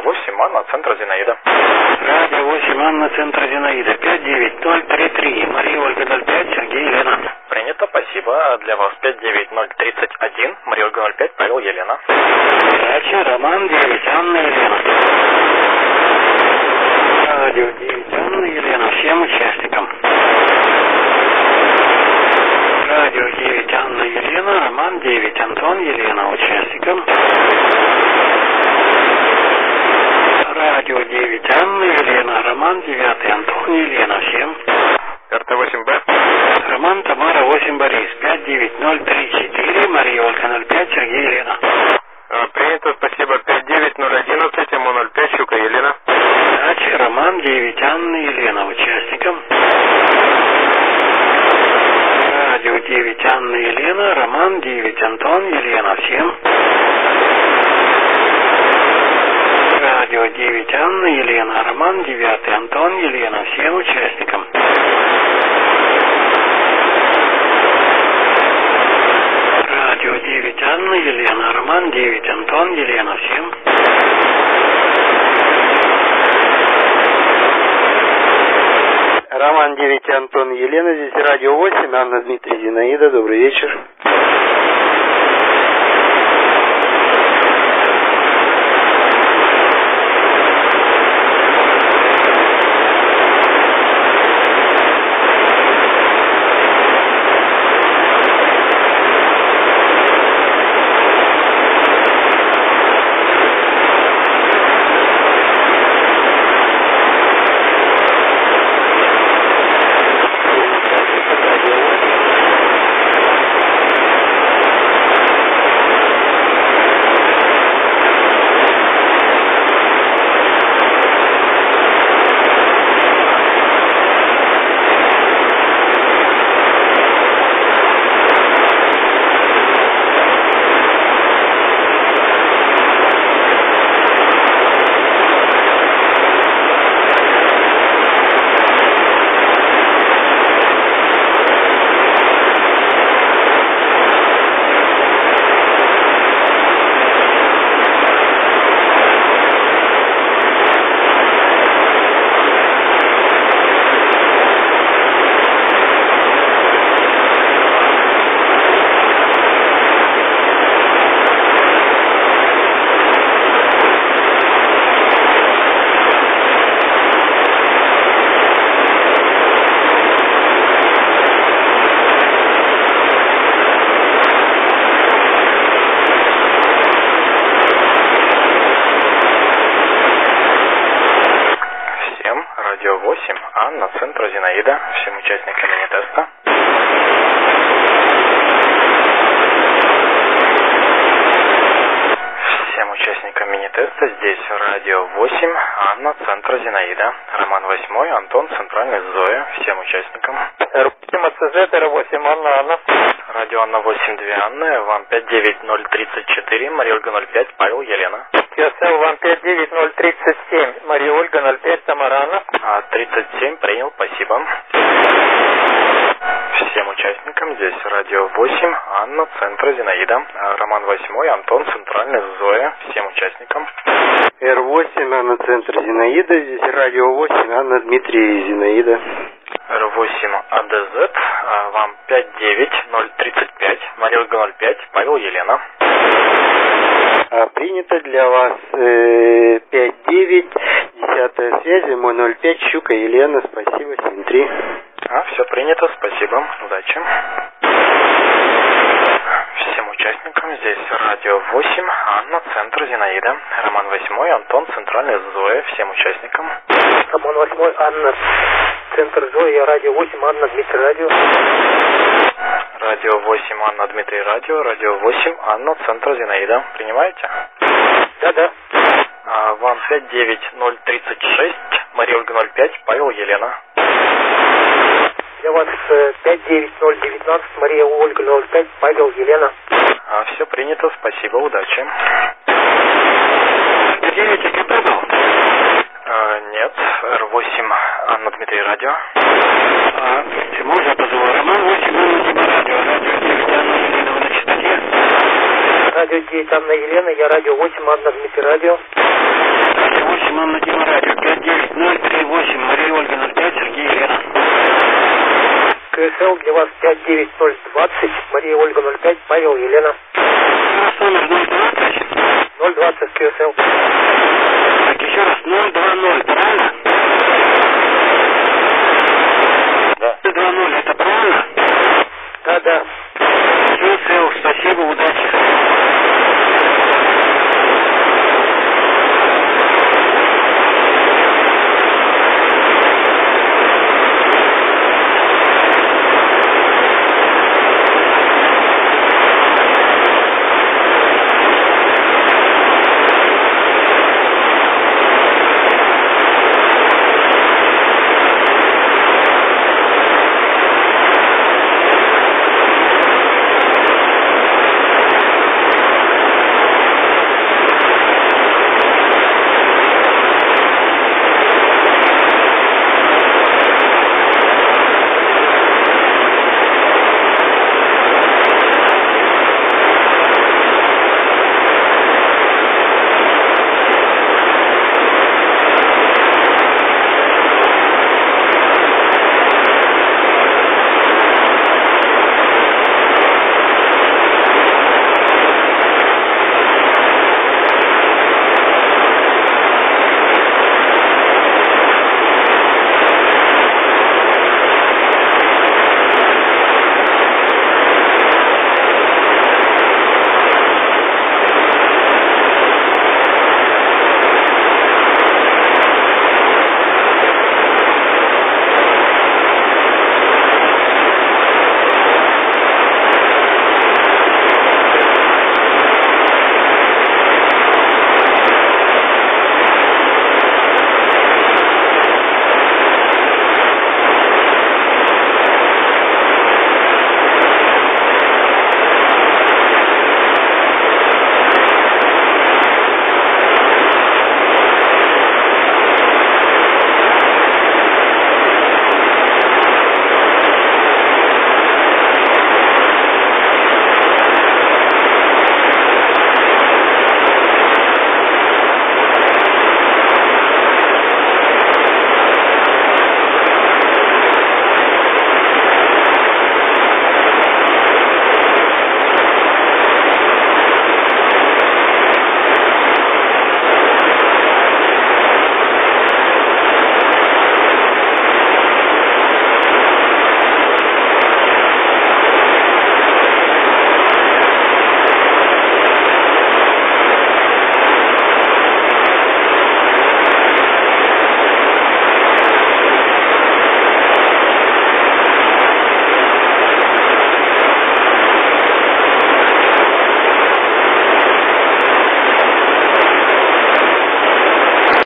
8, Анна, центр Зинаида. Радио 8, Анна, центр Зинаида. 59033, Мария Ольга 05, Сергей Елена. Принято, спасибо. Для вас 59031, Мария Ольга 05, Павел Елена. Дальше Роман 9, Анна Елена. Радио 9, Анна Елена, всем участникам. Радио 9, Анна Елена, Роман 9, Антон Елена, участникам. Радио 9, Анна Елена, Роман 9, Антон Елена, всем. РТ-8Б. Роман Тамара 8 Борис, 59034, Мария Ольга 05, Сергей Елена. Принято, спасибо. 59011, МО05, Щука Елена. Дальше Роман 9, Анна Елена, участникам. Радио 9, Анна Елена, Роман 9, Антон Елена, всем. Радио 9, Анна Елена, Роман 9, Антон Елена, всем участникам. Радио 9, Анна Елена, Роман 9, Антон Елена, всем. Роман 9, Антон Елена, здесь радио 8, Анна, Дмитрий, Зинаида, добрый вечер. Радио 8, Анна, центр Зинаида, всем участникам мини-теста. Всем участникам мини-теста, здесь радио 8, Анна, центр Зинаида, Роман 8, Антон, центральный Зоя, всем участникам. R8 АЦЗ, R8 Анна. Радио Анна 8, 2 Анны, вам 59034, Мария Ольга 05, Павел Елена. QSL вам 59037, Мария Ольга 05, Тамара Анна. 37 принял, спасибо. Всем участникам, здесь радио 8, Анна, центр Зинаида, Роман 8, Антон, центральный Зоя, всем участникам. R8, Анна, центр Зинаида, здесь радио 8, Анна, Дмитрий, Зинаида. R8 АДЗ, вам 59035, Мария Ольга 05, Павел Елена. Принято для вас 59, 10 связи, мой 05, Щука Елена, спасибо, 73. Все принято, спасибо, удачи. Всем участникам, здесь радио 8, Анна, центр Зинаида, Роман 8, Антон, центральный Зоя, всем участникам. Роман 8, Анна, центр Зоя, радио 8, Анна, Дмитрий, радио. Радио 8, Анна, Дмитрий, радио 8, Анна, центр Зинаида. Принимаете? Да. Вам 59036, Мария Ольга 05, Павел Елена. Для вас 59019, Мария Ольга 05, Павел Елена. Все принято, спасибо, удачи. 9 КП был? Нет, R8, Анна, Дмитрий, радио. Можно я позову? Роман 8, Анна, Дима, радио 9, Анна Елена, вы на частоте? Радио 9, Анна Елена, я радио 8, Анна, Дмитрий, радио. Роман на Дима Радио. 59038, Мария Ольга 05, Сергей Елена. КСЛ для вас 59020, Мария Ольга 05, Павел Елена. Номер 020. 020 КСЛ. Так, еще раз, 020, правильно? Да. 020, это правильно? Да. КСЛ, спасибо, удачи.